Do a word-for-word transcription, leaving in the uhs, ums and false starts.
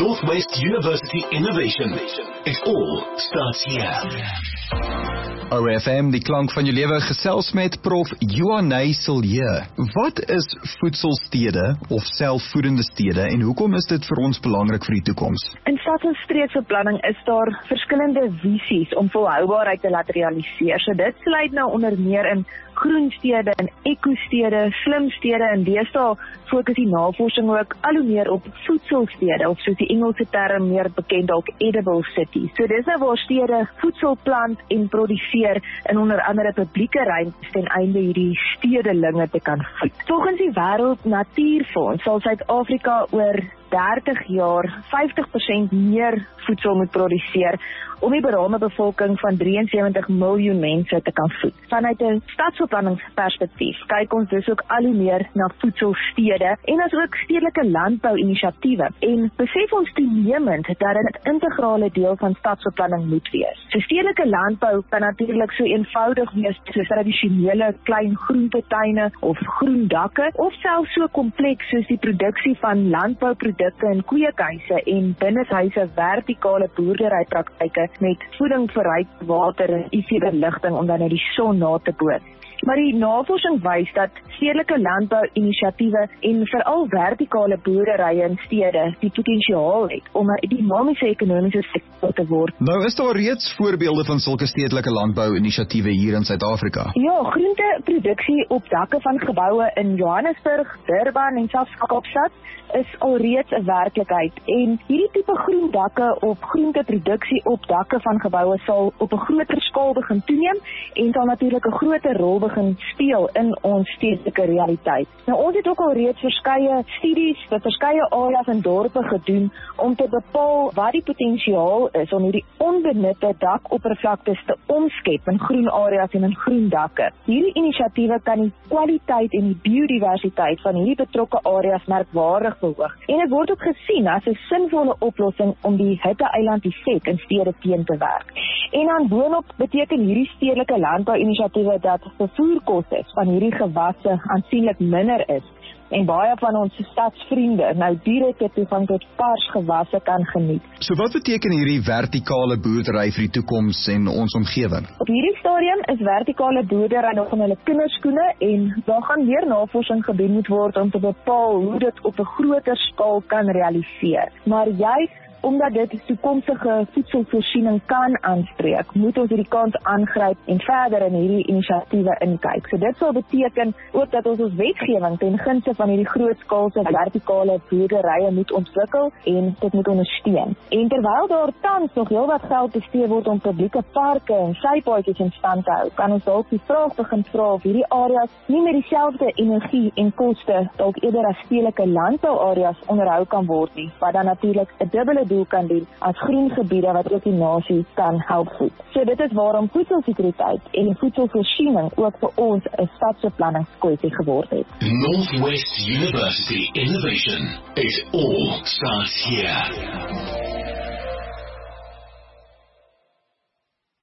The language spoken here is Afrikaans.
Northwest University Innovation. It all starts here. O F M, die klank van jou lewe, gesels met Prof Johanay Silje. Wat is voedselstede of selfvoedende stede en hoekom is dit vir ons belangrik vir die toekoms? In stads- en streeksbeplanning is daar verskillende visies om volhoubaarheid te laat realiseer. So dit sluit nou onder meer in groenstede en ekostede, slimstede en deesdae fokus die navorsing ook al hoe meer op voedselstede of soos die Engelse term meer bekend ook edible cities. So dis nou waar stede voedsel plant en produseer in onder andere publieke ruimtes ten einde hierdie stedelinge te kan voed. Volgens die Wêreld Natuurfonds sal Suid-Afrika oor dertig jaar vyftig persent meer voedsel moet produseer om die beraamde bevolking van drie en sewentig miljoen mense te kan voed. Vanuit 'n stadsbeplanningsperspektief kyk ons dus ook al hoe meer na voedselstede en as ook stedelike landbou-inisiatiewe en besef ons toenemend dat dit 'n integrale deel van stadsbeplanning moet wees. So stedelike landbou kan natuurlik so eenvoudig wees soos tradisionele klein groentetuine of groendakke of selfs so kompleks soos die produksie van landbouprodukte en kweekhuise en binneshuise vertikale boerderypraktyke met voeding vir ryk water en U V-beligting om dan nou die son na te boot. Maar die navorsing wys dat stedelike landbou-inisiatiewe en veral vertikale boerderye in stede die potensiaal het om 'n dinamiese ekonomiese sektor te word. Nou is daar reeds voorbeelde van sulke stedelike landbou-inisiatiewe hier in Suid-Afrika. Ja, groenteproduksie op dakke van geboue in Johannesburg, Durban en selfs Kaapstad is alreeds 'n werklikheid en hierdie tipe groendakke of groenteproduksie op dakke van geboue sal op 'n groter skaal begin toeneem en sal natuurlik 'n groter rol begin speel in ons stedelike realiteit. Nou ons het ook al reeds verskeie studies vir verskeie areas en dorpe gedoen om te bepaal wat die potensiaal is om hierdie onbenutte dakoppervlaktes te omskep in groen areas en in groen dakke. Hierdie inisiatiewe kan die kwaliteit en die biodiversiteit van hierdie betrokke areas merkwaardig verhoog. En dit word ook gesien as 'n sinvolle oplossing om die hitte-eiland-effek in stede teen te werk. En dan boonop beteken hierdie stedelike landbou-inisiatiewe dat vervoerkoste van hierdie gewasse aansienlik minder is en baie van ons stadsvriende nou direkte toegang tot vars gewasse kan geniet. So wat beteken hierdie vertikale boerdery vir die toekoms en ons omgewing? Op hierdie stadium is vertikale boerdery nog in hulle kinderskoene en daar gaan weer navorsing gedoen moet word om te bepaal hoe dit op 'n groter skaal kan realiseer. Maar juist omdat dit toekomstige voedselvoorsiening kan aanspreek, moet ons hierdie kans aangryp en verder in hierdie inisiatiewe inkyk. So dit sal beteken ook dat ons ons wetgewing ten gunste van hierdie grootskaalse vertikale boerderye moet ontwikkel en dit moet ondersteun. En terwyl daar tans nog heelwat geld bestee word om publieke parke en sypaadjies in stand te hou, kan ons dalk die vraag begin vra of hierdie areas nie met dieselfde energie en koste dalk eerder as stedelike landbouareas onderhou kan word nie, wat dan natuurlik 'n dubbele doel kan doen as groen gebiede wat ook die nasie kan help voed. So dit is waarom voedselsekuriteit en voedselvoorsiening ook vir ons 'n stadsbeplanningskwessie geword het. Northwest University Innovation. It all starts here.